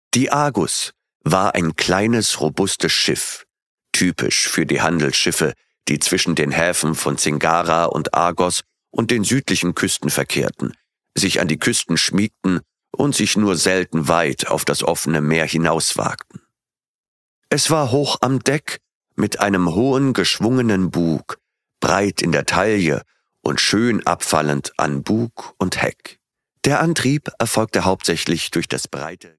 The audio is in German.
Die Argus war ein kleines, robustes Schiff, typisch für die Handelsschiffe, die zwischen den Häfen von Zingara und Argos und den südlichen Küsten verkehrten, sich an die Küsten schmiegten und sich nur selten weit auf das offene Meer hinauswagten. Es war hoch am Deck, mit einem hohen, geschwungenen Bug, breit in der Taille und schön abfallend an Bug und Heck. Der Antrieb erfolgte hauptsächlich durch das breite